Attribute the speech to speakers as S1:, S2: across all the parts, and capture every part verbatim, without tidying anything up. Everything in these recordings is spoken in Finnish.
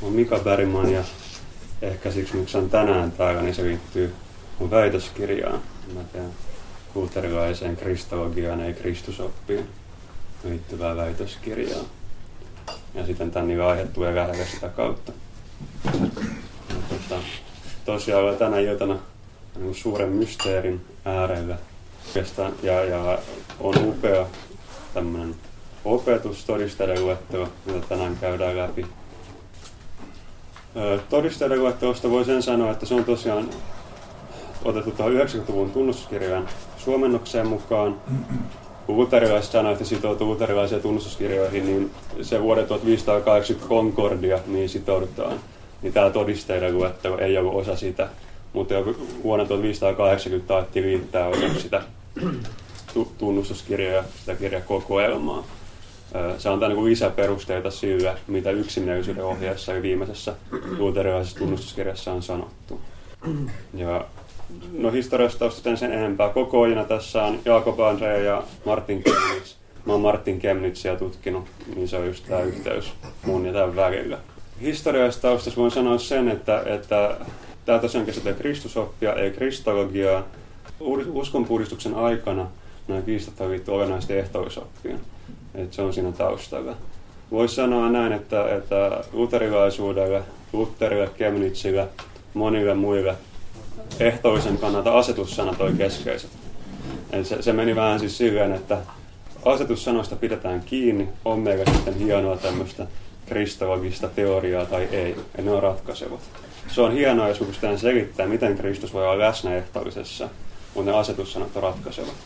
S1: olen Mika Bergman ja ehkä siksi, miksi olen tänään täällä, niin se liittyy mun väitöskirjaan. Mä teen luterilaiseen kristologiaan, ei kristusoppiin liittyvää väitöskirjaa. Ja sitten tämän niin aihe tulee lähellä sitä kautta. Ja tota, tosiaan olen tänä iltana niin suuren mysteerin äärellä. Ja, ja on upea tämmöinen opetus, todisteiden luettelo, jota tänään käydään läpi. Todisteiden luettelosta voi sen sanoa, että se on tosiaan otettu tuohon yhdeksänkymmentäluvun tunnustuskirjan suomennokseen mukaan. Kun luterilaiset sanoo, että sitoutuu luterilaisiin tunnustuskirjoihin, niin se vuoden tuhatviisisataakahdeksankymmentä Concordia, mihin sitoudutaan, niin tämä todisteiden luettelo ei ollut osa sitä. Mutta jo vuonna tuhatviisisataakahdeksankymmentä alettiin liittää osaksi sitä tunnustuskirjaa ja sitä kirjakokoelmaa. Se antaa niin kuin lisäperusteita sille, mitä yksimielisyyden ohjeessa ja viimeisessä luterilaisessa tunnustuskirjassa on sanottu. Ja, no historiasta taustasta sen enempää. Kokoajina tässä on Jakob Andrea ja Martin Chemnitz. Mä oon Martin Chemnitzia tutkinut, niin se on just tämä yhteys mun ja tämän välillä. Historiasta taustasta voin sanoa sen, että, että tämä tosiaan käsittelee kristusoppia, ei kristologiaa. Uskonpuhdistuksen aikana nämä kiistat liittyy olennaisesti ehtoollisoppiin. Että se on siinä taustalla. Voisi sanoa näin, että, että luterilaisuudelle, Lutherille, Chemnitzille, monille muille ehtoollisen kannalta asetussanat oli keskeiset. Eli se, se meni vähän siis silleen, että asetussanoista pidetään kiinni, on meillä sitten hienoa tämmöistä kristologista teoriaa tai ei, ja ne on ratkaisevat. Se on hienoa, jos me pystytään selittämään, miten Kristus voi olla läsnä ehtoollisessa, kun ne asetussanat on ratkaisevat.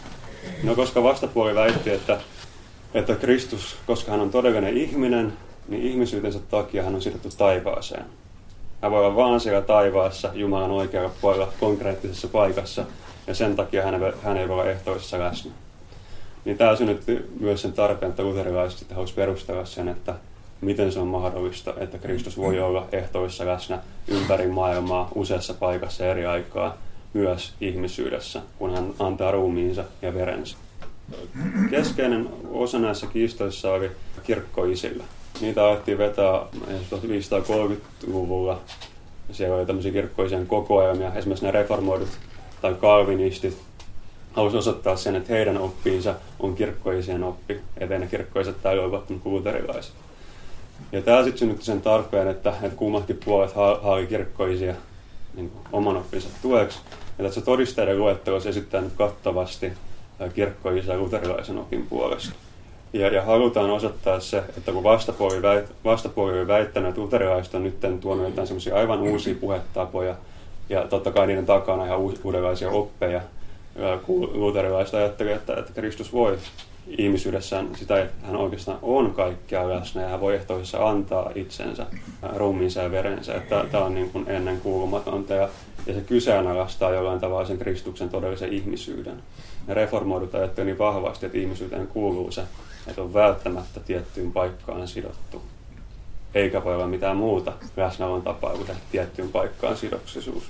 S1: No koska vastapuoli väitti, että, että Kristus, koska hän on todellinen ihminen, niin ihmisyytensä takia hän on sidottu taivaaseen. Hän voi olla vaan siellä taivaassa, Jumalan oikealla puolella, konkreettisessa paikassa, ja sen takia hän ei, hän ei voi olla ehtoisessa läsnä. Niin tämä synnytti myös sen tarpeen, että luterilaiset sitten halusi perustella sen, että miten se on mahdollista, että Kristus voi olla ehtoisessa läsnä ympäri maailmaa, useassa paikassa eri aikaa, myös ihmisyydessä, kun hän antaa ruumiinsa ja verensä. Keskeinen osa näissä kiistoissa oli kirkkoisillä. Niitä alettiin vetää tuhatviisisataakolmekymmentäluvulla. Siellä oli tämmöisiä kirkkoisien kokoelmia. Esimerkiksi nämä reformoidut tai kalvinistit halusivat osoittaa sen, että heidän oppiinsa on kirkkoisien oppi, ettei ne kirkkoiset täällä olivat luterilaiset. Ja tämä sitten synnytti sen tarpeen, että, että kummatkin puolet haali kirkkoisia niin oman oppinsa tueksi. Ja tässä todisteiden luettelossa esittää nyt kattavasti kirkkoisia ja luterilaisen opin puolesta. Ja, ja halutaan osoittaa se, että kun vastapuoli, väit, vastapuoli oli väittänyt, että luterilaiset on nyt tuonut jotain semmoisia aivan uusia puhetapoja, ja totta kai niiden takana ihan uudenlaisia oppeja, kun luterilaiset ajatteli, että, että Kristus voi ihmisyydessään sitä, että hän oikeastaan on kaikkea läsnä ja hän voi ehtoisessa antaa itsensä, ruumiinsa ja verensä. Tämä on niin kuin ennen kuulumatonta ja, ja se kyseenalaistaa jollain tavalla sen Kristuksen todellisen ihmisyyden. Ja reformoidut ajatteli niin vahvasti, että ihmisyyteen kuuluu se, että on välttämättä tiettyyn paikkaan sidottu. Eikä voi olla mitään muuta läsnäolon tapaa kuin tiettyyn paikkaan sidoksisuus.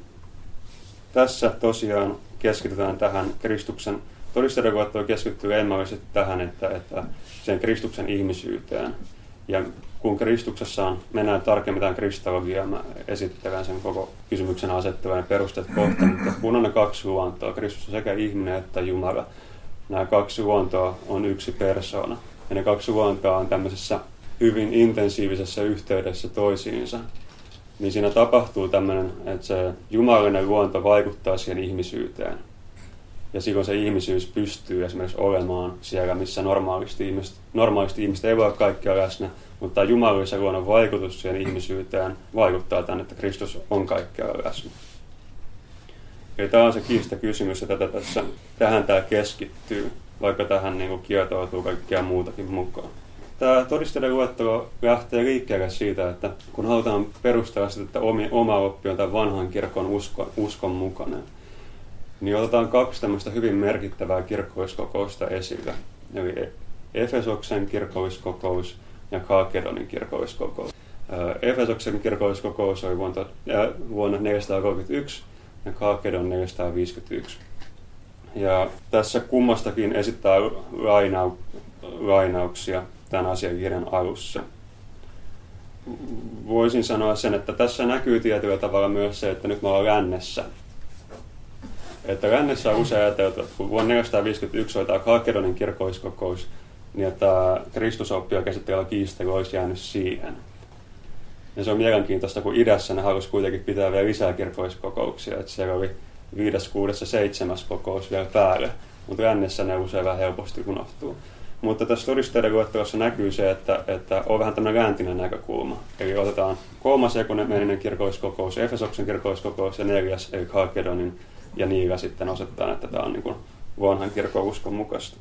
S1: Tässä tosiaan keskitytään tähän Kristuksen todisteiden luettelo keskittyy enemmänkin tähän, että, että sen Kristuksen ihmisyyteen. Ja kun Kristuksessa on, mennään tarkemmin tämän kristologiaan, mä esittelen sen koko kysymyksen asettelun ja perusteet kohta, mutta kun on ne kaksi luontoa, Kristus on sekä ihminen että Jumala, nämä kaksi luontoa on yksi persoona. Ja ne kaksi luontoa on tämmöisessä hyvin intensiivisessä yhteydessä toisiinsa. Niin siinä tapahtuu tämmöinen, että se jumalallinen luonto vaikuttaa siihen ihmisyyteen. Ja silloin se ihmisyys pystyy esimerkiksi olemaan siellä, missä normaalisti ihmiset, normaalisti ihmiset ei voi olla kaikkia läsnä, mutta tämä jumalallisen luonnon vaikutus siihen ihmisyyteen vaikuttaa tänne, että Kristus on kaikkia läsnä. Eli tämä on se kiista kysymys, ja tätä tässä, tähän tämä keskittyy, vaikka tähän niin kuin kietoutuu kaikkea muutakin mukaan. Tämä todisteiden luettelo lähtee liikkeelle siitä, että kun halutaan perustella sitä, että oma oppi on tämän vanhan kirkon uskon, uskon mukainen, niin otetaan kaksi tämmöistä hyvin merkittävää kirkolliskokousta esille. Eli Efesoksen kirkolliskokous ja Kalkedonin kirkolliskokous. Efesoksen kirkolliskokous oli vuonna, vuonna neljäsataakolmekymmentäyksi ja Kalkedon neljäsataaviisikymmentäyksi. Ja tässä kummastakin esittää lainau, lainauksia tämän asiakirjan alussa. voisin sanoa sen, että tässä näkyy tietyllä tavalla myös se, että nyt me ollaan lännessä. Että lännessä on usein ajateltu, että kun vuonna neljäsataaviisikymmentäyksi oli tämä Kalkedonin kirkolliskokous, niin että Kristusoppia käsittelevä kiistely olisi jäänyt siihen. Ja se on mielenkiintoista, kun idässä ne halusi kuitenkin pitää vielä lisää kirkolliskokouksia, että siellä oli viides, kuudes ja seitsemäs kokous vielä päälle, mutta lännessä ne usein vähän helposti unohtuu. Mutta tässä todisteiden luettelossa näkyy se, että, että on vähän tämmöinen läntinen näkökulma. Eli otetaan kolmas ekumeeninen kirkolliskokous, Efesoksen kirkolliskokous ja neljäs, eli Kalkedonin, ja niillä sitten osoitetaan, että tämä on niin kuin vanhan kirkon uskon mukaista.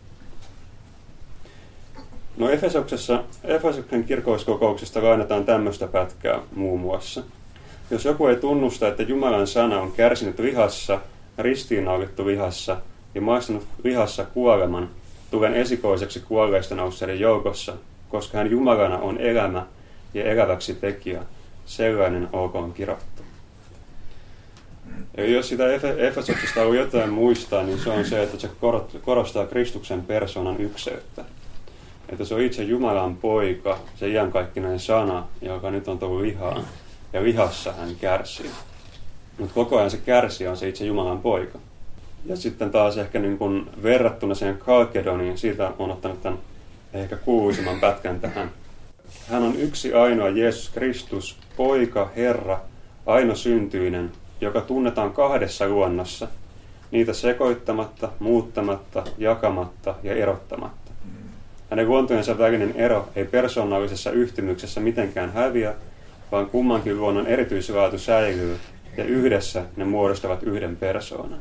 S1: No Efesoksessa, Efesoksen kirkolliskokouksesta lainataan tämmöistä pätkää muun muassa. Jos joku ei tunnusta, että Jumalan sana on kärsinyt lihassa, ristiinnaulittu lihassa ja maistanut lihassa kuoleman, tulen esikoiseksi kuolleista nousseiden joukossa, koska hän Jumalana on elämä ja eläväksi tekijä, sellainen olkoon kirottu. Eli jos sitä Efesoksesta on jotain muistaa, niin se on se, että se korostaa Kristuksen persoonan ykseyttä. Että se on itse Jumalan poika, se iankaikkinen sana, joka nyt on tullut lihaan, ja lihassa hän kärsii. Mutta koko ajan se kärsii on se itse Jumalan poika. Ja sitten taas ehkä niin kun verrattuna siihen Kalkedoniin, siitä on ottanut tämän ehkä kuuluisimman pätkän tähän. Hän on yksi ainoa Jeesus Kristus, poika, Herra, aino syntyinen, joka tunnetaan kahdessa luonnossa, niitä sekoittamatta, muuttamatta, jakamatta ja erottamatta. Hänen luontojensa välinen ero ei persoonallisessa yhtymyksessä mitenkään häviä, vaan kummankin luonnon erityislaatu säilyy, ja yhdessä ne muodostavat yhden persoonan.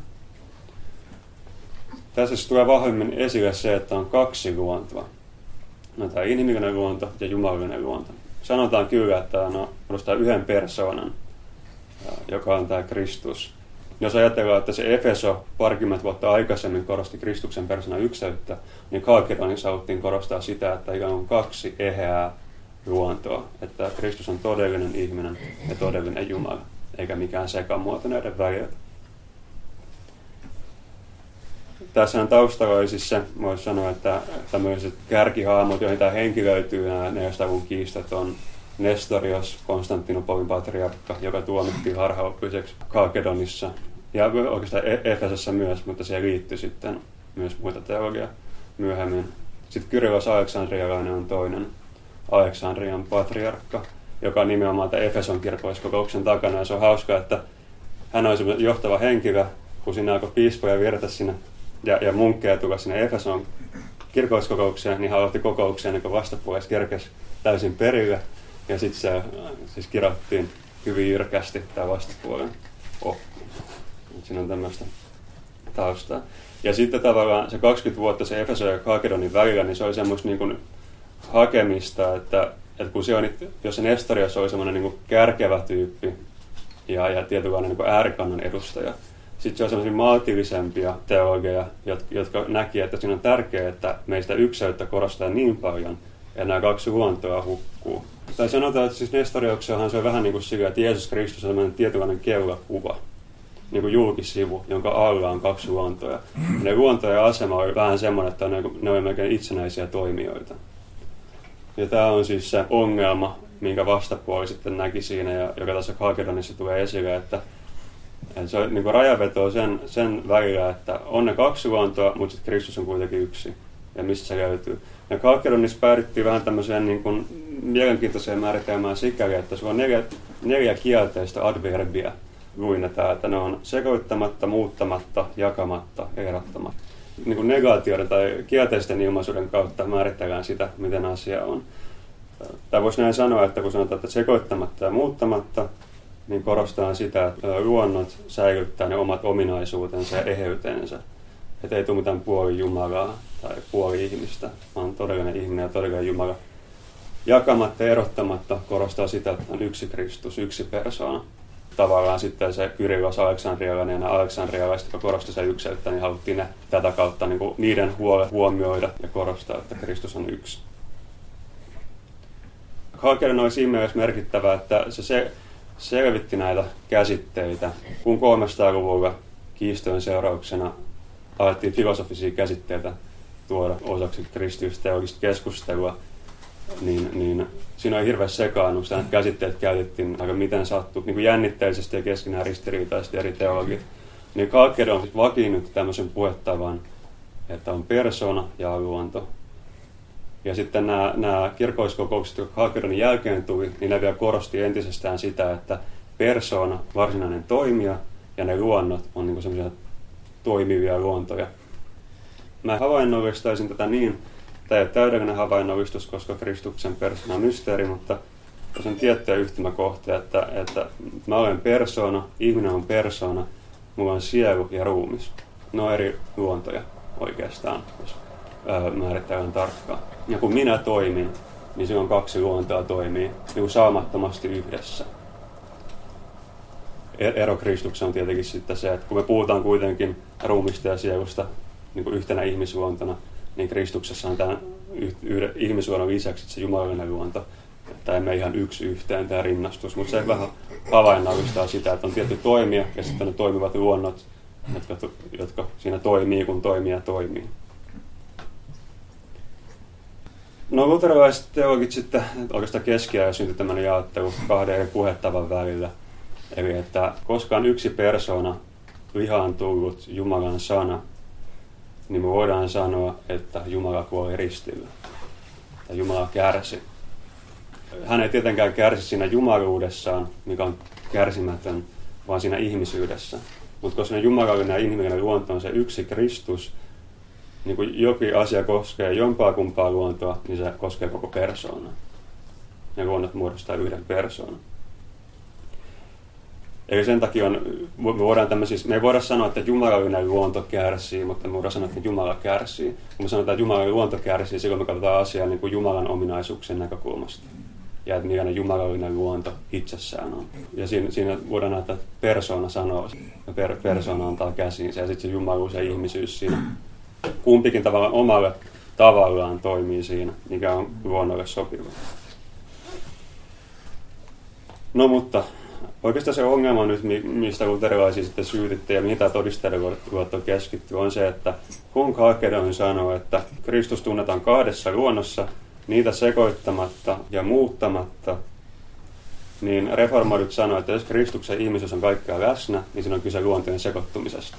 S1: Tässä tulee vahvemmin esille se, että on kaksi luontoa. No, tämä inhimillinen luonto ja jumalallinen luonto. Sanotaan kyllä, että tämä muodostaa yhden persoonan, joka on tämä Kristus. Jos ajatellaan, että se Efeso parikymmentä vuotta aikaisemmin korosti Kristuksen persoonan ykseyttä, niin Kalkedonissa haluttiin korostaa sitä, että ikään kuin kaksi eheää luontoa. Että Kristus on todellinen ihminen ja todellinen Jumala, eikä mikään sekamuoto näiden välillä. Tässähän taustalla oli siis se, voisi sanoa, että tämmöiset kärkihaamot, joihin tämä henkilöityy, nämä neljäsadan kiistat on Nestorios, Konstantinopolin patriarkka, joka tuomittiin harhaoppiseksi Kalkedonissa ja oikeastaan Efesossa myös, mutta siihen liittyy sitten myös muita teologia myöhemmin. Sitten Kyrillos Aleksandrialainen on toinen Aleksandrian patriarkka, joka on nimenomaan tämän Efeson kirkolliskokouksen takana. Ja se on hauskaa, että hän on semmoinen johtava henkilö, kun siinä alkoi piispoja virta sinne ja, ja munkkeja tulla sinne Efeson kirkolliskokoukseen, niin hän aloitti kokouksia ennen kuin vastapuolessa kerkesi täysin perille. Ja sitten se siis kirjoittiin hyvin jyrkästi tämä vastapuolen oppi. Siinä on tämmöistä taustaa. Ja sitten tavallaan se kaksikymmentä vuotta se Efeson ja Kalkedonin välillä, niin se oli semmoista niin kuin hakemista, että, että kun se on, jos se Nestorios oli semmoinen niin kuin kärkevä tyyppi ja, ja tietynlainen niin kuin äärikannan edustaja, sitten se on semmoisia maltillisempia teologeja, jotka, jotka näki, että siinä on tärkeää, että meistä ykseyttä korostaa niin paljon, ja nämä kaksi luontoa hukkuu. Tai sanotaan, että siis Nestorioksellahan se on vähän niin kuin sillä, että Jeesus Kristus on sellainen tietynlainen keulakuva, niin kuin julkisivu, jonka alla on kaksi luontoa. Ja ne luontojen asema oli vähän semmoinen, että ne, ne oli melkein itsenäisiä toimijoita. Ja tämä on siis se ongelma, minkä vastapuoli sitten näki siinä, ja joka tässä Kalkedonissa tulee esille, että, että se on niin kuin rajaveto sen, sen välillä, että on ne kaksi luontoa, mutta sitten Kristus on kuitenkin yksi. Ja missä se löytyy. Ja Kalkedonissa päädyttiin vähän tämmöiseen niin kuin mielenkiintoiseen määritelmään sikäli, että se on neljä, neljä kielteistä adverbia luinnetaan, että ne on sekoittamatta, muuttamatta, jakamatta ja erottamatta. Niin kuin negaatioiden tai kielteisten ilmaisuuden kautta määritellään sitä, miten asia on. Tai voisi näin sanoa, että kun sanotaan, että sekoittamatta ja muuttamatta, niin korostaa sitä, että luonnot säilyttää ne omat ominaisuutensa ja eheytensä. Että ei tule mitään puoli Jumalaa tai puoli ihmistä, vaan todellinen ihminen ja todellinen Jumala. Jakamatta ja erottamatta korostaa sitä, että on yksi Kristus, yksi persoona. Tavallaan sitten se Kyrillos Aleksandrialainen ja nämä aleksandrialaiset, jotka korostivat sen ykseyttä, niin haluttiin ne tätä kautta niin kuin niiden huolet huomioida ja korostaa, että Kristus on yksi. Kalkedon oli siinä mielessä merkittävä, että se, se selvitti näitä käsitteitä, kun kolmesataaluvulla kiistojen seurauksena alettiin filosofisia käsitteitä tuoda osaksi kristillistä teologista keskustelua, niin, niin siinä on hirveä sekaannus. Nämä käsitteet käytettiin aika miten sattuu, niin kuin jännitteisesti ja keskenään ristiriitaisesti eri teologit. Niin Kalkkeron on siis vakiinnutti tämmöisen puhettavan, että on persona ja luonto. Ja sitten nämä, nämä kirkolliskokoukset, jotka Kalkkeronin jälkeen tuli, niin ne vielä korosti entisestään sitä, että persona, varsinainen toimija, ja ne luonnot on niin kuin semmoisia toimivia luontoja. Mä havainnollistaisin tätä niin, tämä ei ole täydellinen havainnollistus, koska Kristuksen persona on mysteeri, mutta tässä on tiettyjä yhtymäkohtia, että, että mä olen persona, ihminen on persona, mulla on sielu ja ruumis. Ne on eri luontoja oikeastaan, jos määrittävän tarkkaan. Ja kun minä toimin, niin silloin kaksi luontoa toimii niin kuin saamattomasti yhdessä. Ero Kristuksessa on tietenkin sitten se, että kun me puhutaan kuitenkin ruumista ja sielusta niin kuin yhtenä ihmisluontona, niin Kristuksessa on tämän yhden ihmisluonnon lisäksi se jumalallinen luonto. Tämä ei mene ihan yksi yhteen tämä rinnastus, mutta se vähän havainnollistaa sitä, että on tietty toimija ja sitten ne toimivat luonnot, jotka, jotka siinä toimii, kun toimija toimii. No luterilaiset teologit sitten oikeastaan keskiajalla syntyi tämmöinen jaottelu kahden eri puhettavan välillä. Eli että koska on yksi persona, lihaan tullut Jumalan sana, niin me voidaan sanoa, että Jumala kuoli ristillä. Tai Jumala kärsi. Hän ei tietenkään kärsi siinä jumaluudessaan, mikä on kärsimätön, vaan siinä ihmisyydessä. Mutta koska jumalallinen ja inhimillinen luonto on se yksi Kristus, niin kun jokin asia koskee jompaa kumpaa luontoa, niin se koskee koko persoonaa. Ja luonnot muodostaa yhden persoonan. Eli sen takia on, me, voidaan me ei voida sanoa, että jumalallinen luonto kärsii, mutta me voidaan sanoa, että Jumala kärsii. Kun me sanotaan, että Jumalan luonto kärsii, silloin me katsotaan asiaa niin kuin Jumalan ominaisuuksien näkökulmasta. Ja että mikä jumalallinen luonto itsessään on. Ja siinä, siinä voidaan nähdä, että persoona sanoo, ja per, persoona antaa käsiinsä, ja sitten se jumaluus ja ihmisyys siinä. Kumpikin tavallaan omalle tavallaan toimii siinä, mikä on luonnolle sopiva. No mutta oikeastaan se ongelma nyt, mistä luterilaisia sitten syytitte ja mihin tämä todisteluotto keskittyy, on se, että kun Kalkedon sanoo, että Kristus tunnetaan kahdessa luonnossa, niitä sekoittamatta ja muuttamatta, niin reformoidut sanoo, että jos Kristuksen ihmisyys on kaikkea läsnä, niin siinä on kyse luontojen sekoittumisesta.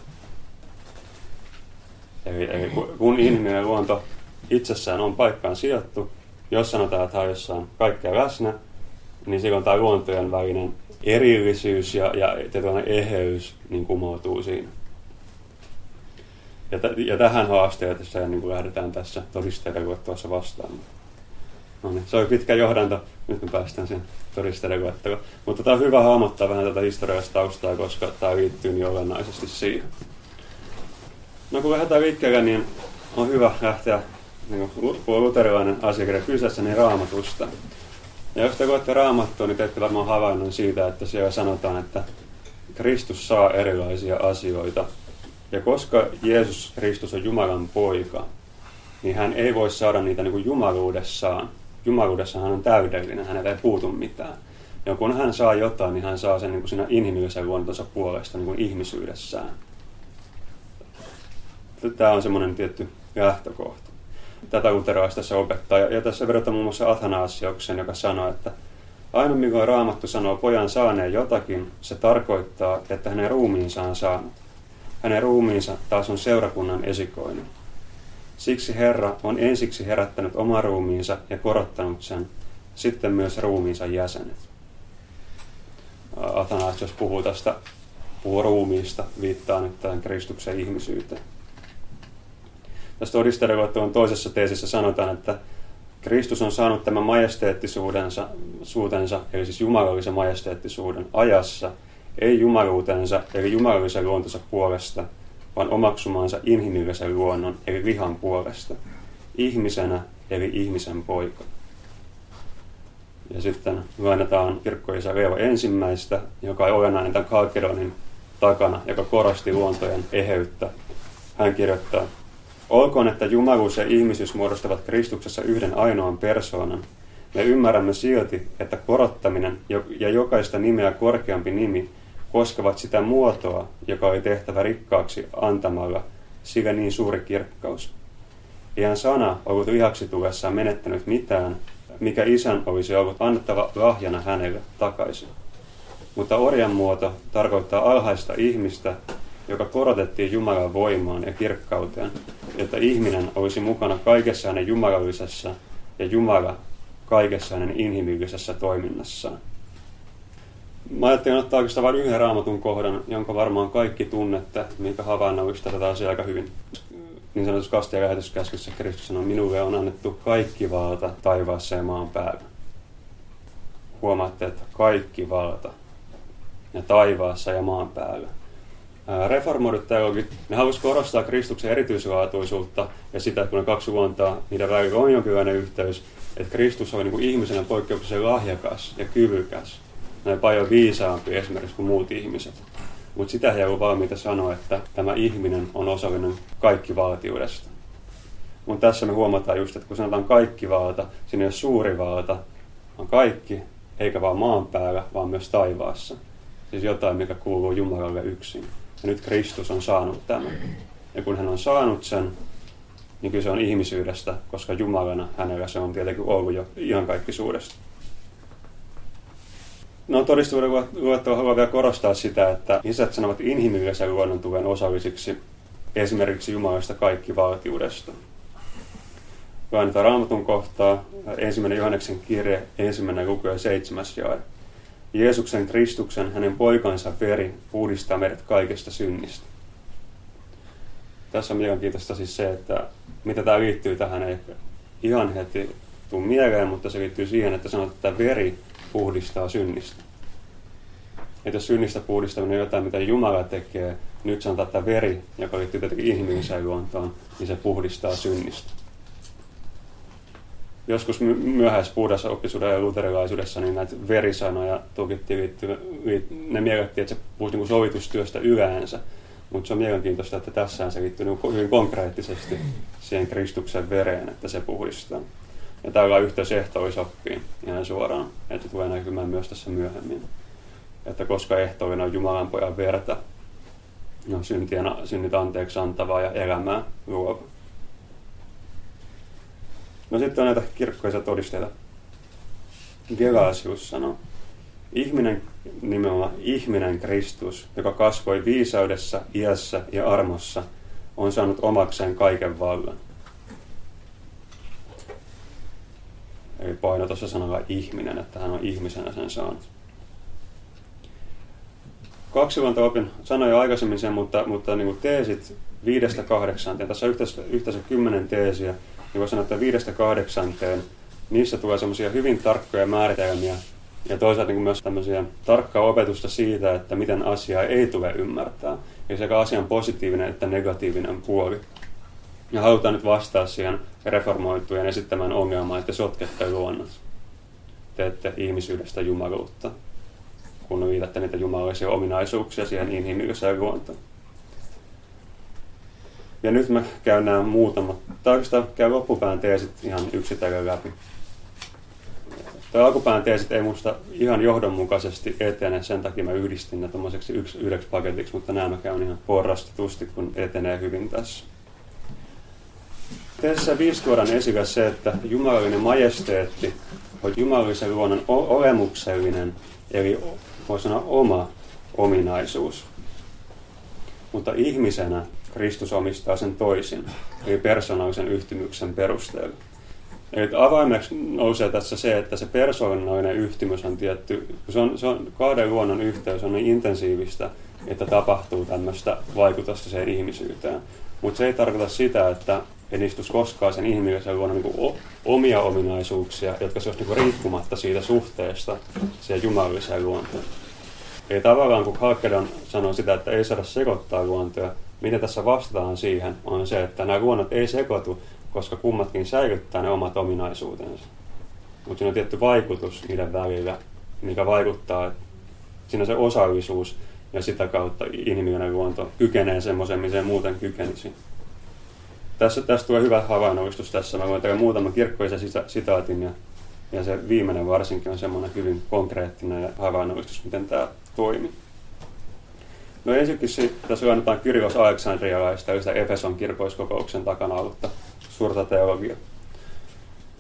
S1: Eli, eli kun inhimillinen luonto itsessään on paikkaan sijoittu, jos sanotaan, että hän on jossain kaikkea läsnä, niin silloin tämä luontojen välinen erillisyys ja, ja tietynlainen eheys niin kumoutuu siinä. Ja, t- ja tähän haasteeseen niin lähdetään tässä todisteluottelussa vastaan. No niin, se oli pitkä johdanto, nyt me päästään siihen todisteluotteluun. Mutta tämä on hyvä hahmottaa vähän tätä historiallista taustaa, koska tämä liittyy niin olennaisesti siihen. No kun lähdetään liikkeelle, niin on hyvä lähteä, niin kun on luterilainen asiakirja kyseessä, niin Raamatusta. Ja jos te luette Raamattua, niin teette varmaan havainnon siitä, että siellä sanotaan, että Kristus saa erilaisia asioita. Ja koska Jeesus Kristus on Jumalan poika, niin hän ei voi saada niitä niin kuin jumaluudessaan. Jumaluudessaan hän on täydellinen, hänelle ei puutu mitään. Ja kun hän saa jotain, niin hän saa sen niin kuin siinä inhimillisen luontonsa puolesta niin kuin ihmisyydessään. Tämä on semmoinen tietty lähtökohta. Tätä luterilaista tässä opettaa. Ja tässä vedotaan muun muassa Athanasioksen, joka sanoo, että aina milloin Raamattu sanoo pojan saaneen jotakin, se tarkoittaa, että hänen ruumiinsa on saanut. Hänen ruumiinsa taas on seurakunnan esikoinen. Siksi Herra on ensiksi herättänyt oman ruumiinsa ja korottanut sen, sitten myös ruumiinsa jäsenet. Athanasios puhuu tästä, puhuu ruumiista, viittaa nyt tähän Kristuksen ihmisyyteen. Tässä todisteluottelun toisessa teesissä sanotaan, että Kristus on saanut tämän majesteettisuudensa, suutensa, eli siis jumalallisen majesteettisuuden ajassa, ei jumaluutensa, eli jumalallisen luontonsa puolesta, vaan omaksumaansa inhimillisen luonnon, eli lihan puolesta, ihmisenä, eli ihmisen poika. Ja sitten luennetaan kirkkoisä Leo ensimmäistä, joka on olennainen tämän Kalkedonin takana, joka korosti luontojen eheyttä. Hän kirjoittaa, olkoon, että jumaluus ja ihmisyys muodostavat Kristuksessa yhden ainoan persoonan. Me ymmärrämme silti, että korottaminen ja jokaista nimeä korkeampi nimi koskevat sitä muotoa, joka oli tehtävä rikkaaksi antamalla, sillä niin suuri kirkkaus. Eihän sana ollut lihaksi tullessaan menettänyt mitään, mikä isän olisi ollut annettava lahjana hänelle takaisin. Mutta orjan muoto tarkoittaa alhaista ihmistä, joka korotettiin Jumalan voimaan ja kirkkauteen, jotta ihminen olisi mukana kaikessa hänen jumalallisessa ja Jumala kaikessa hänen inhimillisessä toiminnassaan. Mä ajattelin ottaa oikeastaan vain yhden Raamatun kohdan, jonka varmaan kaikki tunnette, mikä havainnollistaa tätä asiaa aika hyvin. Niin sanotussa kastia- ja lähetyskäskyssä Kristus sanoo, minulle on annettu kaikki valta taivaassa ja maan päällä. Huomaatte, että kaikki valta ja taivaassa ja maan päällä. Reformoidut teologit, ne haluaisivat korostaa Kristuksen erityislaatuisuutta ja sitä, että kun ne kaksi luontaa, niiden välillä on jonkinlainen yhteys, että Kristus oli niin kuin ihmisenä poikkeuksellisen lahjakas ja kyvykäs. Näin paljon viisaampi esimerkiksi kuin muut ihmiset. Mutta sitä he ei ollut valmiita sanoa, että tämä ihminen on osallinen kaikki valtiudesta. Mutta tässä me huomataan just, että kun sanotaan kaikki valta, siinä ei ole suuri valta, on kaikki, eikä vaan maan päällä, vaan myös taivaassa. Siis jotain, mikä kuuluu Jumalalle yksin. Ja nyt Kristus on saanut tämän. Ja kun hän on saanut sen, niin kyse on ihmisyydestä, koska Jumalana hänellä se on tietenkin ollut jo ihan kaikkisuudesta. No todistuvuuden luettava haluaa vielä korostaa sitä, että isät sanovat inhimillisen luonnontuven osallisiksi esimerkiksi Jumalasta kaikki valtiudesta. Lainataan Raamatun kohtaa, ensimmäinen Johanneksen kirje, ensimmäinen luku ja seitsemäs jae. Jeesuksen Kristuksen, hänen poikansa veri, puhdistaa meidät kaikesta synnistä. Tässä on mielenkiintoista siis se, että mitä tämä liittyy tähän, ei ihan heti tule mieleen, mutta se liittyy siihen, että sanotaan, että veri puhdistaa synnistä. Että jos synnistä puhdistaminen on jotain, mitä Jumala tekee, nyt sanotaan, että veri, joka liittyy tietenkin inhimilliseen luontoon, niin se puhdistaa synnistä. Joskus myöhäispuhdassa oppisuudessa ja luterilaisuudessa niin näitä verisanoja tulkittiin liittyy, ne miellettiin, että se puhuisi niin sovitustyöstä yleensä, mutta se on mielenkiintoista, että tässä se liittyy niin hyvin konkreettisesti siihen Kristuksen vereen, että se puhdistaa. Ja täällä on yhteys ehtoollisoppiin ihan suoraan, että tulee näkymään myös tässä myöhemmin. Että koska ehtoollinen on Jumalan pojan verta, no syntien, synnit anteeksi antavaa ja elämää luova. No sitten on näitä kirkkoisia todisteita. Gelasius sanoo, ihminen, nimenomaan ihminen Kristus, joka kasvoi viisaudessa, iässä ja armossa, on saanut omakseen kaiken vallan. Eli paino tuossa sanalla ihminen, että hän on ihmisenä sen saanut. Kaksi luonta opin, sanoin jo aikaisemmin sen, mutta, mutta niin kuin teesit viidestä kahdeksanteen, tässä on yhteensä, yhteensä kymmenen teesiä, niin voi sanoa, että viidestä kahdeksanteen, niissä tulee semmoisia hyvin tarkkoja määritelmiä ja toisaalta niin myös tämmöisiä tarkkaa opetusta siitä, että miten asiaa ei tule ymmärtää. Eli sekä asian positiivinen että negatiivinen puoli. Ja halutaan nyt vastaa siihen reformoitujen esittämään ongelmaan, että sotkette luonnot. Teette ihmisyydestä jumaluutta, kun viitatte niitä jumalallisia ominaisuuksia siihen inhimilliseen luontoon. Ja nyt mä käyn nämä muutamat, tai oikeastaan käyn loppupään teesit ihan yksitellen läpi. Tämä alkupään teesit ei musta ihan johdonmukaisesti etene, sen takia mä yhdistin ne tommoiseksi yksi, yhdeksi paketiksi, mutta nämä mä käyn ihan porrastetusti, kun etenee hyvin tässä. Teesissä viisi tuodaan esille se, että jumalallinen majesteetti on jumalallisen luonnon olemuksellinen, eli voi sanoa oma ominaisuus. Mutta ihmisenä Kristus omistaa sen toisin, eli persoonallisen yhtymyksen perusteella. Eli avaimeksi nousee tässä se, että se persoonallinen yhtymys on tietty, se on, se on kahden luonnon yhteys on niin intensiivistä, että tapahtuu tämmöistä vaikutusta siihen ihmisyyteen. Mutta se ei tarkoita sitä, että edistus koskaan sen ihmisen luonnon niin omia ominaisuuksia, jotka se olisi niin riippumatta siitä suhteesta siihen jumalalliseen luontoon. Eli tavallaan kun Halkedon sanoo sitä, että ei saada sekoittaa luontoa, miten tässä vastataan siihen, on se, että nämä luonnot ei sekoitu, koska kummatkin säilyttää ne omat ominaisuutensa. Mutta siinä on tietty vaikutus niiden välillä, mikä vaikuttaa, että siinä on se osallisuus ja sitä kautta inhimillinen luonto kykenee semmoisen, mihin se muuten kykenisi. Tässä, tässä tulee hyvä havainnollistus tässä. Mä voin tehdä muutaman kirkkoisen sitaatin ja, ja se viimeinen varsinkin on semmoinen hyvin konkreettinen havainnollistus, miten tämä toimii. No ensinnäkin tässä lainataan Kyrios Aleksandrialaista, eli sitä Efeson kirkolliskokouksen takana ollutta suurta teologiaa.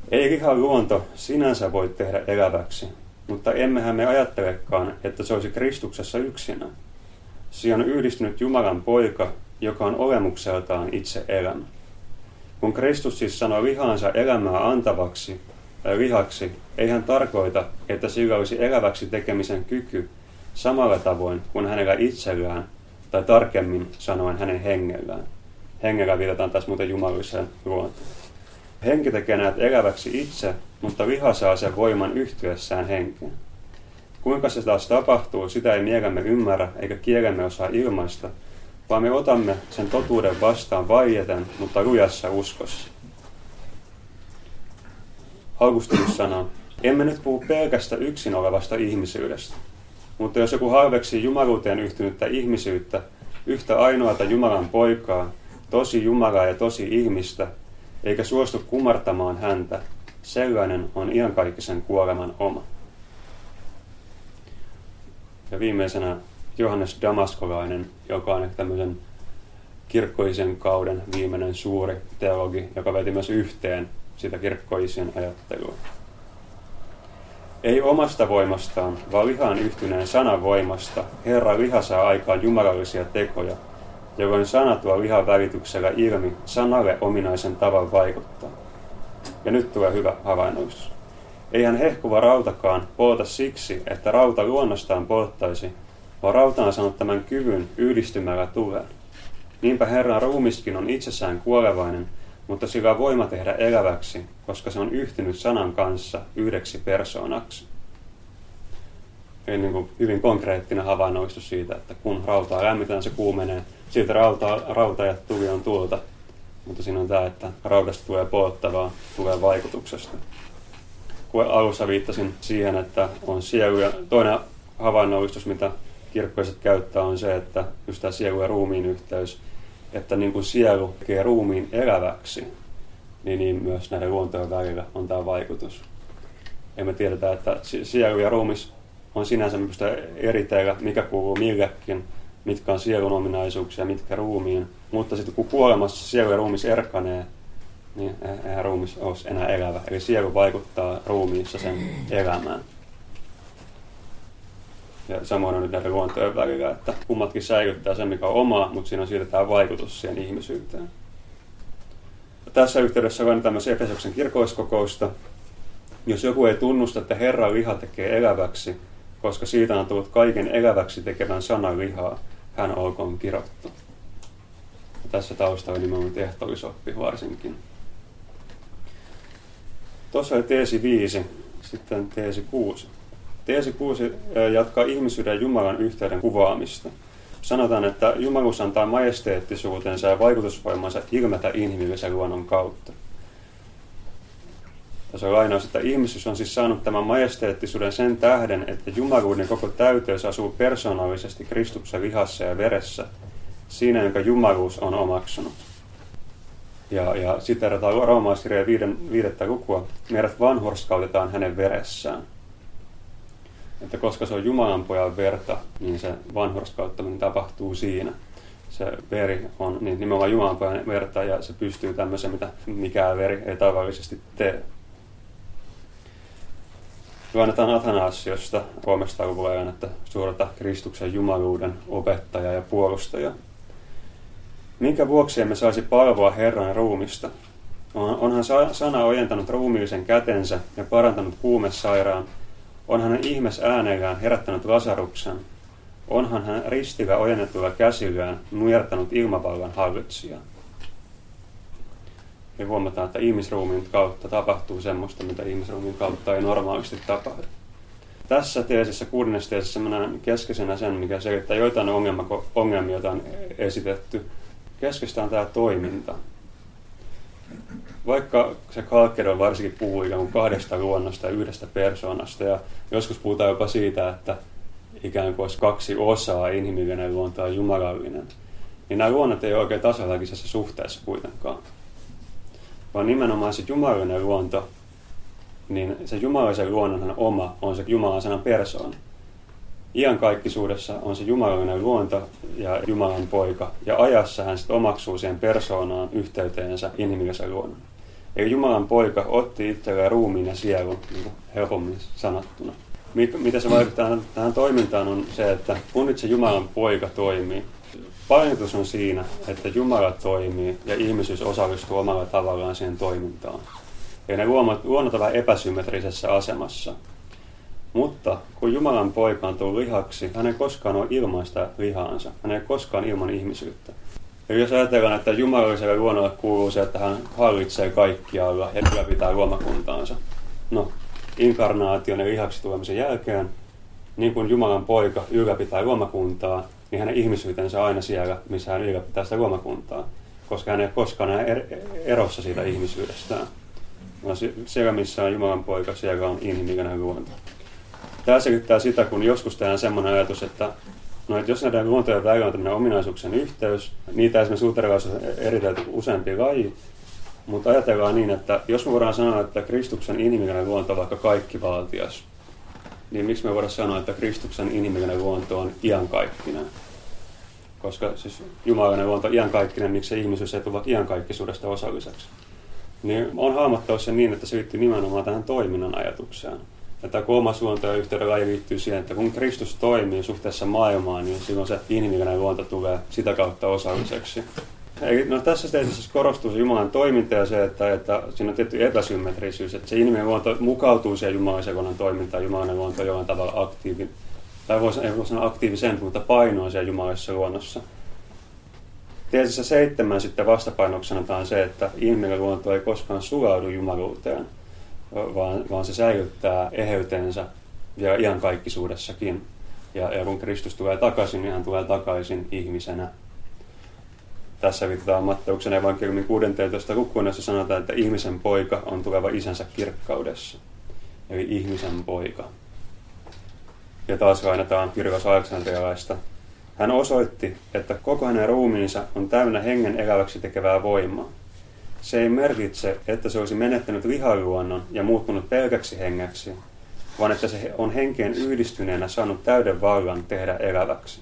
S1: Ei lihan luonto sinänsä voi tehdä eläväksi, mutta emmehän me ajattelekaan, että se olisi Kristuksessa yksinä. Siihen on yhdistynyt Jumalan poika, joka on olemukseltaan itse elämä. Kun Kristus siis sanoo lihansa elämää antavaksi tai lihaksi, ei hän tarkoita, että sillä olisi eläväksi tekemisen kyky samalla tavoin kuin hänellä itsellään, tai tarkemmin sanoen hänen hengellään. Hengellä viitataan tässä muuten jumalalliseen luontoon. Henki tekee näet eläväksi itse, mutta liha saa sen voiman yhtyessään henkeen. Kuinka se taas tapahtuu, sitä ei mielemme ymmärrä eikä kielemme osaa ilmaista, vaan me otamme sen totuuden vastaan vaieten, mutta lujassa uskossa. Augustinus sanoo, emme nyt puhu pelkästä yksin olevasta ihmisyydestä, mutta jos joku halveksii jumaluuteen yhtynyttä ihmisyyttä, yhtä ainoata Jumalan poikaa, tosi Jumalaa ja tosi ihmistä, eikä suostu kumartamaan häntä, sellainen on iankaikkisen kuoleman oma. Ja viimeisenä Johannes Damaskolainen, joka on tämmöisen kirkkoisen kauden viimeinen suuri teologi, joka veti myös yhteen sitä kirkkoisen ajattelua. Ei omasta voimastaan, vaan lihaan yhtyneen sanan voimasta Herra liha saa aikaan jumalallisia tekoja, jolloin sana tuo lihan välityksellä ilmi sanalle ominaisen tavan vaikuttaa. Ja nyt tulee hyvä havainnoistus. Eihän hehkuva rautakaan polta siksi, että rauta luonnostaan polttaisi, vaan rauta on saanut tämän kyvyn yhdistymällä tuleen. Niinpä Herran ruumiskin on itsessään kuolevainen, mutta sillä on voima tehdä eläväksi, koska se on yhtynyt sanan kanssa yhdeksi persoonaksi. Eli niin kuin hyvin konkreettinen havainnoistus siitä, että kun rautaa lämmitään, se kuumenee. Siitä rauta, rauta ja tuli on tulta. Mutta siinä on tämä, että raudasta tulee polttavaa, tulee vaikutuksesta. Kun alussa viittasin siihen, että on sielu ja toinen havainnollistus, mitä kirkkoiset käyttää, on se, että just tämä sielu ja ruumiin yhteys, että niin kuin sielu tekee ruumiin eläväksi, niin, niin myös näiden luontojen välillä on tämä vaikutus. Ja me tiedetään, että sielu ja ruumis on sinänsä, me pystytään eritellä, mikä kuuluu millekin, mitkä on sielun ominaisuuksia, mitkä ruumiin. Mutta sitten kun kuolemassa sielu ja ruumis erkanee, niin eihän ruumis olisi enää elävä. Eli sielu vaikuttaa ruumiissa sen elämään. Ja samoin on nyt näiden luontojen välillä, että kummatkin säilyttää sen, mikä on omaa, mutta siinä on siitä tämä vaikutus siihen ihmisyyteen. Tässä yhteydessä on tämmöisen Efesoksen kirkolliskokousta. Jos joku ei tunnusta, että Herran liha tekee eläväksi, koska siitä on tullut kaiken eläväksi tekevän sanan lihaa, hän olkoon kirottu. Ja tässä taustalla nimenomaan ehtoollisoppi varsinkin. Tuossa oli teesi viisi, sitten teesi kuusi. Teesi kuusi jatkaa ihmisyyden ja Jumalan yhteyden kuvaamista. Sanotaan, että Jumaluus antaa majesteettisuutensa ja vaikutusvoimansa ilmetä inhimillisen luonnon kautta. Tässä on lainaus, että ihmisyys on siis saanut tämän majesteettisuuden sen tähden, että Jumaluuden koko täyteys asuu persoonallisesti Kristuksen lihassa ja veressä, siinä jonka Jumaluus on omaksunut. Ja, ja siteerataan roomaalaiskirjeen viidettä lukua, meidät vanhurskautetaan hänen veressään. Että koska se on Jumalan pojan verta, niin se vanhurskauttaminen tapahtuu siinä. Se veri on niin nimenomaan Jumalan pojan verta ja se pystyy tämmöiseen, mitä mikään veri ei tavallisesti tee. Luonnetaan Athanasiosta kolmesataaluvulla ajan, että suurta Kristuksen jumaluuden opettaja ja puolustaja. Minkä vuoksi emme saisi palvoa Herran ruumista? Onhan sana ojentanut ruumiillisen kätensä ja parantanut kuumesairaan. Onhan hän ihmes äänellään herättänyt Lasaruksen. Onhan hän ristillä ojennetuilla käsillään nujertanut ilmavallan hallitsijaa. Ja huomataan, että ihmisruumiin kautta tapahtuu semmoista, mitä ihmisruumiin kautta ei normaalisti tapahdu. Tässä teesissä, kuudennessa teesissä, mä näen keskeisenä sen, mikä selittää joitain ongelmia, joita on esitetty. Keskeistä on tämä toiminta. Vaikka se Kalkkeron varsinkin puhuu ikään kuin kahdesta luonnosta ja yhdestä persoonasta, ja joskus puhutaan jopa siitä, että ikään kuin olisi kaksi osaa, inhimillinen luonto ja jumalallinen, niin nämä luonnot ei ole oikein tasaväkisessä suhteessa kuitenkaan. Vaan nimenomaan se jumalallinen luonto, niin se jumalallisen luonnon oma on se Jumalan sanan persoona. Iankaikkisuudessa on se jumalallinen luonto ja Jumalan poika, ja ajassa hän sitten omaksuu siihen persoonaan yhteyteensä inhimillisen luonnon. Eli Jumalan poika otti itselleen ruumiin ja sielun, niin helpommin sanottuna. Mitä se vaikuttaa tähän toimintaan on se, että kun nyt se Jumalan poika toimii, painotus on siinä, että Jumala toimii ja ihmisyys osallistuu omalla tavallaan siihen toimintaan. Eli ne luonnot ovat epäsymmetrisessä asemassa. Mutta kun Jumalan poika on tullut lihaksi, hän ei koskaan ole ilman sitä lihaansa. Hän ei koskaan ilman ihmisyyttä. Eli jos ajatellaan, että jumalalliselle luonnolle kuuluu se, että hän hallitsee kaikkialla ja ylläpitää luomakuntaansa. No, inkarnaation ja lihaksi tulemisen jälkeen, niin kuin Jumalan poika ylläpitää luomakuntaa, niin hänen ihmisyytensä aina siellä, missä hän ylläpitää sitä luomakuntaa. Koska hän ei koskaan ole erossa siitä ihmisyydestään. No, siellä, missä on Jumalan poika, siellä on inhimillinen luonto. Tämä selittää sitä, kun joskus tehdään semmoinen ajatus, että, no, että jos näiden luontojen välillä on tämmöinen ominaisuuksien yhteys, niitä esimerkiksi luterilaisuus on eritelty useampi laji, mutta ajatellaan niin, että jos me voidaan sanoa, että Kristuksen inhimillinen luonto on vaikka kaikkivaltias, niin miksi me voidaan sanoa, että Kristuksen inhimillinen luonto on iankaikkinen? Koska siis jumalallinen luonto on iankaikkinen, miksi se ihmisyys ei tule iankaikkisuudesta osalliseksi? Niin on hahmottaa se niin, että se liittyy nimenomaan tähän toiminnan ajatukseen. Ja tämä kolmas luonto ja yhteyden laji liittyy siihen, että kun Kristus toimii suhteessa maailmaan, niin silloin se inhimillinen luonto tulee sitä kautta osalliseksi. Eli no, tässä teesissä korostuu se Jumalan toiminta ja se, että, että siinä on tietty epäsymmetrisyys, että se inhimillinen luonto mukautuu siihen jumalallisen luonnon toimintaan, jumalallinen luonto on jollain tavalla aktiivi, tai voi sanoa aktiivisempi, mutta paino on siellä jumalallisessa luonnossa. Teesissä seitsemän sitten vastapainoksi sanotaan se, että inhimillinen luonto ei koskaan sulaudu jumaluuteen, vaan, vaan se säilyttää eheytensä vielä iankaikkisuudessakin. Ja, ja kun Kristus tulee takaisin, niin hän tulee takaisin ihmisenä. Tässä viitataan Matteuksen evankeliumin kuudenteentoista lukuun, jossa sanotaan, että ihmisen poika on tuleva isänsä kirkkaudessa. Eli ihmisen poika. Ja taas lainataan Kyrilos Aleksandrialaista. Hän osoitti, että koko hänen ruumiinsa on täynnä hengen eläväksi tekevää voimaa. Se ei merkitse, että se olisi menettänyt lihaluonnon ja muuttunut pelkäksi hengeksi, vaan että se on henkeen yhdistyneenä saanut täyden vallan tehdä eläväksi.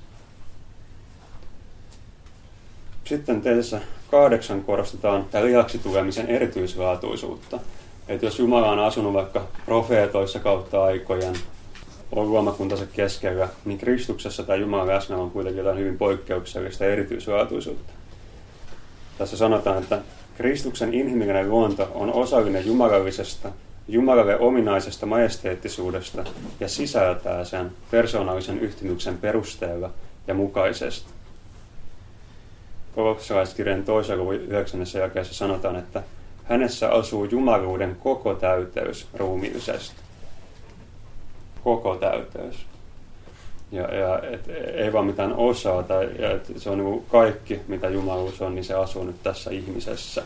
S1: Sitten teessä kahdeksan korostetaan tämän lihaksi tulemisen erityislaatuisuutta. Että jos Jumala on asunut vaikka profeetoissa kautta aikojen, on luomakuntansa keskellä, niin Kristuksessa tämä Jumalan läsnäolo on kuitenkin jotain hyvin poikkeuksellista erityislaatuisuutta. Tässä sanotaan, että Kristuksen inhimillinen luonto on osallinen jumalallisesta, Jumalalle ominaisesta majesteettisuudesta ja sisältää sen persoonallisen yhtymyksen perusteella ja mukaisesti. Kolossalaiskirjan toisen luvun yhdeksännessä jakeessa sanotaan, että hänessä asuu jumaluuden koko täyteys ruumiillisesti. Koko täyteys. Ja, ja et, ei vaan mitään osaa, tai ja, et se on niin kaikki, mitä jumaluus on, niin se asuu nyt tässä ihmisessä.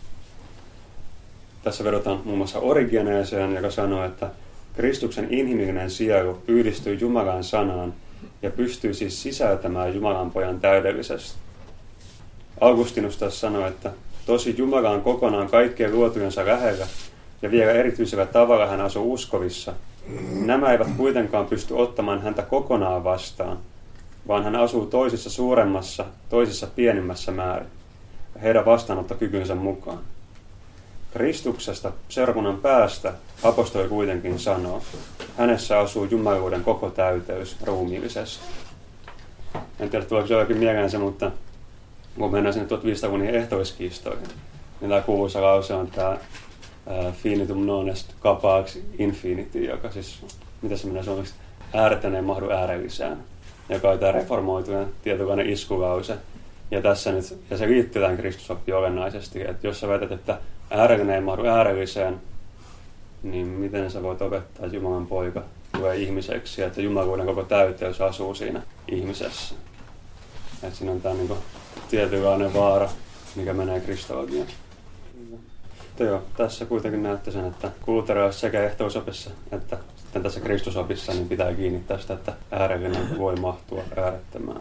S1: Tässä vedotaan muun muassa Origeneeseen, joka sanoo, että Kristuksen inhimillinen sielu yhdistyy Jumalan sanaan ja pystyy siis sisältämään Jumalan pojan täydellisesti. Augustinus taas sanoi, että tosi Jumala on kokonaan kaikkien luotujensa lähellä ja vielä erityisellä tavalla hän asuu uskovissa. Nämä eivät kuitenkaan pysty ottamaan häntä kokonaan vastaan, vaan hän asuu toisissa suuremmassa, toisissa pienimmässä määrin, heidän vastaanottokykynsä mukaan. Kristuksesta, seurakunnan päästä, apostoli kuitenkin sanoo, hänessä asuu jumaluuden koko täyteys ruumiillisesti. En tiedä, tuleeko se jollakin mieleen se, mutta kun mennään sinne tuhatviisisataa ehtooiskiistoihin, niin tämä kuuluisa lause on tämä Uh, finitum non est capax infinity, joka siis, mitä se menee suomeksi, ääretön ei mahdu äärellisään, joka on tämä reformoitujen tietynlainen iskulause. Ja, tässä nyt, ja se liittyy tähän Kristusoppiin olennaisesti, että jos sä väität, että äärellinen ei mahdu äärelliseen, niin miten sä voit opettaa, että Jumalan poika tulee ihmiseksi ja että Jumaluuden koko täyteys asuu siinä ihmisessä. Että siinä on tämä niin kuin tietynlainen vaara, mikä menee kristologiaan. Joo, tässä kuitenkin näyttää sen, että luterilaisessa sekä ehtoosopissa että sitten tässä Kristusopissa niin pitää kiinnittää sitä, että äärellinen voi mahtua äärettömään.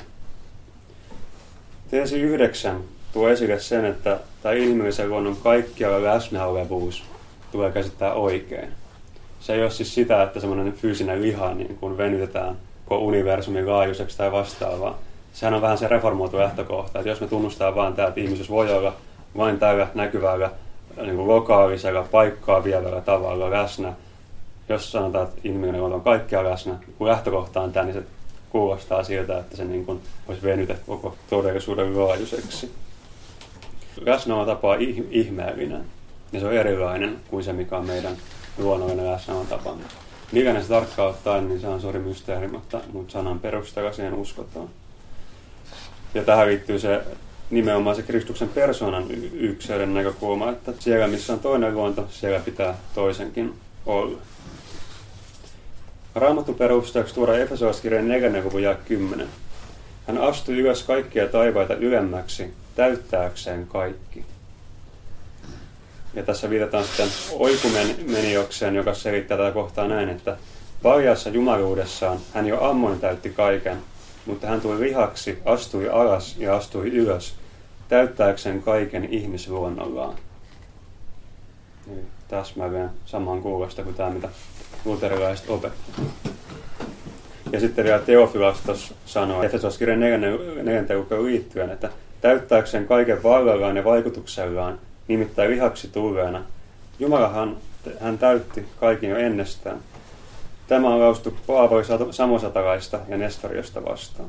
S1: Teesi yhdeksän tuo esille sen, että tämä inhimillisen luonnon kaikkialla läsnäolevuus tulee käsittää oikein. Se ei ole siis sitä, että semmoinen fyysinen liha niin kun venytetään koko universumin laajuiseksi tai vastaavaa. Sehän on vähän se reformoitu lähtökohta, että jos me tunnustaa vaan tämä, että ihmisyys voi olla vain tällä näkyvällä niin kuin lokaalisella paikkaa vievällä tavalla läsnä. Jos sanotaan, että ihminen on kaikkea läsnä, kun lähtökohta on tämä, niin se kuulostaa siltä, että se niin kuin olisi venytä koko todellisuuden laajuiseksi. Läsnäolo tapa on ihmeellinen, ja se on erilainen kuin se, mikä on meidän luonnollinen läsnäolon tapa. Mikä se tarkkaan ottaen, niin se on suuri mysteeri, mutta, mutta sanan perusteella siihen uskotaan. Ja tähän liittyy se nimenomaan se Kristuksen persoonan yksilön näkökulma, että siellä missä on toinen luonto, siellä pitää toisenkin olla. Raamattu perusteeksi tuodaan Efesolaiskirjeen neljännen luvun jae kymmenen. Hän astui ylös kaikkia taivaita ylemmäksi, täyttääkseen kaikki. Ja tässä viitataan sitten oikumeniokseen, joka selittää tätä kohtaa näin, että valjaassa jumaluudessaan hän jo ammoin täytti kaiken, mutta hän tuli lihaksi, astui alas ja astui ylös, täyttääkseen kaiken ihmisluonnollaan. Eli täsmälleen saman kuulosta kuin tämä, mitä luterilaiset opettaa. Ja sitten vielä Teofilastos sanoo Efesolaiskirjan neljänteen lukuun liittyen, että täyttääkseen kaiken vallallaan ja vaikutuksellaan, nimittäin lihaksi tulleena, Jumalahan hän täytti kaiken jo ennestään. Tämä on lausuttu Paavali Samosatalaista ja Nestoriosta vastaan.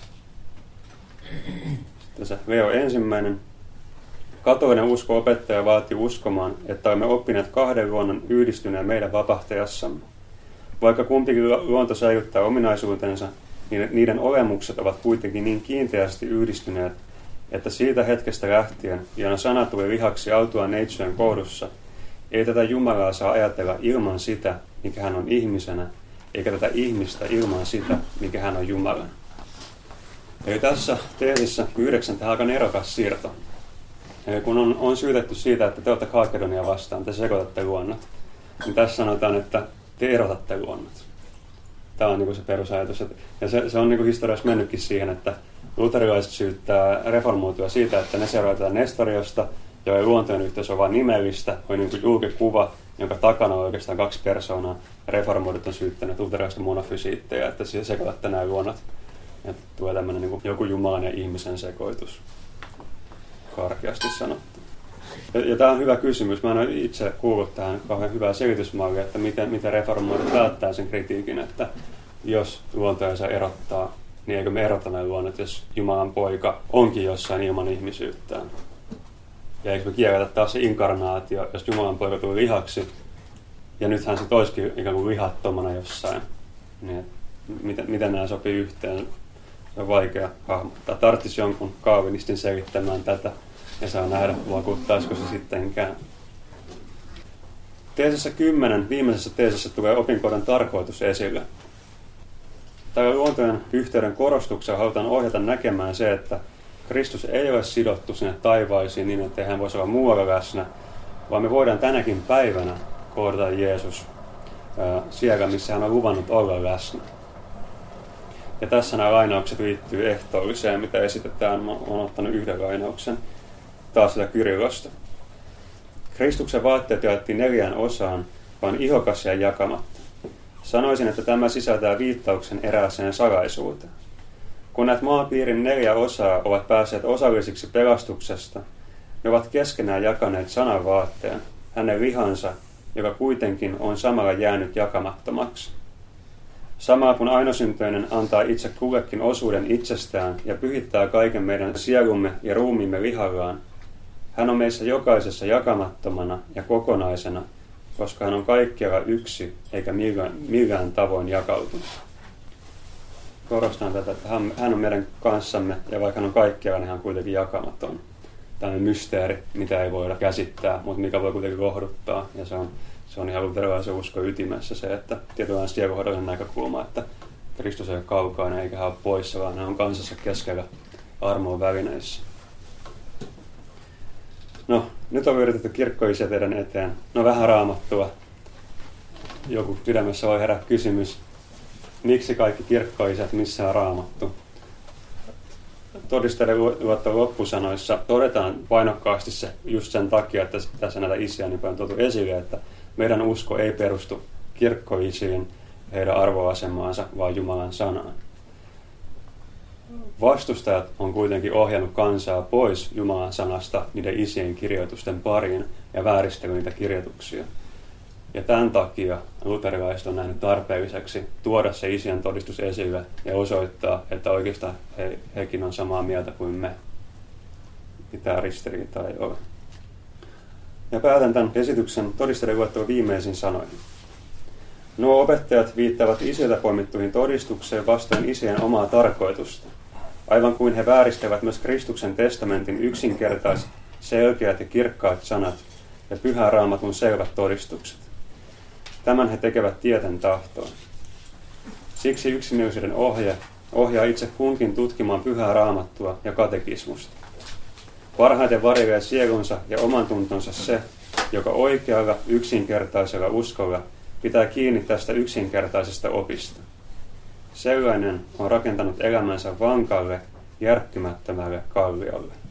S1: Sitten se Leo ensimmäinen. Katolinen usko-opettaja vaatii uskomaan, että olemme oppineet kahden luonnon yhdistyneen meidän vapahtajassamme. Vaikka kumpikin luonto säilyttää ominaisuutensa, niin niiden olemukset ovat kuitenkin niin kiinteästi yhdistyneet, että siitä hetkestä lähtien, jona sana tuli lihaksi autuaan neitsyön kohdussa, ei tätä Jumalaa saa ajatella ilman sitä, mikä hän on ihmisenä, eikä tätä ihmistä ilman sitä, mikä hän on Jumalana. Eli tässä teesissä yhdeksän tämä aika nerokas siirto. Eli kun on, on syytetty siitä, että te olette Kalkedonia vastaan, te sekoitatte luonnot, niin tässä sanotaan, että te erotatte luonnot. Tämä on niin kuin se perusajatus. Ja se, se on niin kuin historiassa mennytkin siihen, että luterilaiset syyttää reformoitua siitä, että ne seurataan Nestoriosta, joiden luontojen yhteys on vain nimellistä, on niin kuin julkikuva, jonka takana on oikeastaan kaksi persoonaa. Reformoidut on syyttänyt luterilaista monofysiittejä, että sekoitatte nämä luonnot. Ja tulee tämmöinen niin kuin joku Jumalan ja ihmisen sekoitus, karkeasti sanottu. Ja, ja tämä on hyvä kysymys. Mä en ole itse kuullut tähän kauhean hyvää selitysmallia, että miten, miten reformoidut välttää sen kritiikin, että jos luontoja saa erottaa, niin eikö me erota nämä luonnot, jos Jumalan poika onkin jossain ilman ihmisyyttään. Ja eikö me kielletä taas se inkarnaatio, jos Jumalan poika tuli lihaksi, ja nythän se toisikin ikään kuin lihattomana jossain. Niin, miten, miten nämä sopii yhteen? Se on vaikea hahmottaa. Tarvitsisi jonkun kaalvinistin selittämään tätä, ja saa nähdä, vakuuttaisiko se sittenkään. Teesissä kymmenen, viimeisessä teesissä tulee opinkohdan tarkoitus esille. Tällä luontojen yhteyden korostuksella halutaan ohjata näkemään se, että Kristus ei ole sidottu sinne taivaisiin niin, että hän voisi olla muualla läsnä, vaan me voidaan tänäkin päivänä kohdata Jeesus ää, siellä, missä hän on luvannut olla läsnä. Ja tässä nämä lainaukset liittyy ehtoolliseen, mitä esitetään. Mä olen ottanut yhden lainauksen taas sitä Kyrillosta. Kristuksen vaatteet jaettiin neljään osaan, vaan ihokas ja jakamatta. Sanoisin, että tämä sisältää viittauksen erääseen salaisuuteen. Kun näet maapiirin neljä osaa ovat päässeet osallisiksi pelastuksesta, ne ovat keskenään jakaneet sanan vaatteen, hänen lihansa, joka kuitenkin on samalla jäänyt jakamattomaksi. Samalla kun ainosyntyinen antaa itse kullekin osuuden itsestään ja pyhittää kaiken meidän sielumme ja ruumiimme lihallaan, hän on meissä jokaisessa jakamattomana ja kokonaisena, koska hän on kaikkialla yksi eikä millään, millään tavoin jakautunut. Korostan tätä, että hän on meidän kanssamme ja vaikka hän on kaikkialla, niin hän on kuitenkin jakamaton. Tällainen mysteeri, mitä ei voida käsittää, mutta mikä voi kuitenkin lohduttaa. Ja se on, se on ihan luterilaisen uskon ytimessä se, että tietynlainen sielunhoidollinen näkökulma, että Kristus ei ole kaukainen eikä hän ole poissa, vaan hän on kansassa keskellä armon välineissä. No, nyt on yritetty kirkkoisia teidän eteen. No vähän Raamattua. Joku sydämessä voi herää kysymys, miksi kaikki kirkkoisät, missä on Raamattu? Todisteiden luotto loppusanoissa todetaan painokkaasti se just sen takia, että tässä näitä isiä niin paljon tuotu esille, että meidän usko ei perustu kirkkoisiin, heidän arvoasemaansa, vaan Jumalan sanaan. Vastustajat on kuitenkin ohjannut kansaa pois Jumalan sanasta niiden isien kirjoitusten pariin ja vääristellyt niitä kirjoituksia. Ja tämän takia luterilaiset on nähnyt tarpeelliseksi tuoda se isien todistus esille ja osoittaa, että oikeastaan he, hekin on samaa mieltä kuin me. Mitään ristiriitaa ei ole. Ja päätän tämän esityksen todisteiden luettelon viimeisin sanoihin. Nuo opettajat viittavat isiltä poimittuihin todistukseen vastoin isien omaa tarkoitusta, aivan kuin he vääristävät myös Kristuksen testamentin yksinkertaiset, selkeät ja kirkkaat sanat ja Pyhän Raamatun selvät todistukset. Tämän he tekevät tieten tahtoon. Siksi yksimielisyyden ohje ohjaa itse kunkin tutkimaan Pyhää Raamattua ja katekismusta. Parhaiten varjelee sielunsa ja oman tuntonsa se, joka oikealla, yksinkertaisella uskolla pitää kiinni tästä yksinkertaisesta opista. Sellainen on rakentanut elämänsä vankalle, järkkymättömälle kalliolle.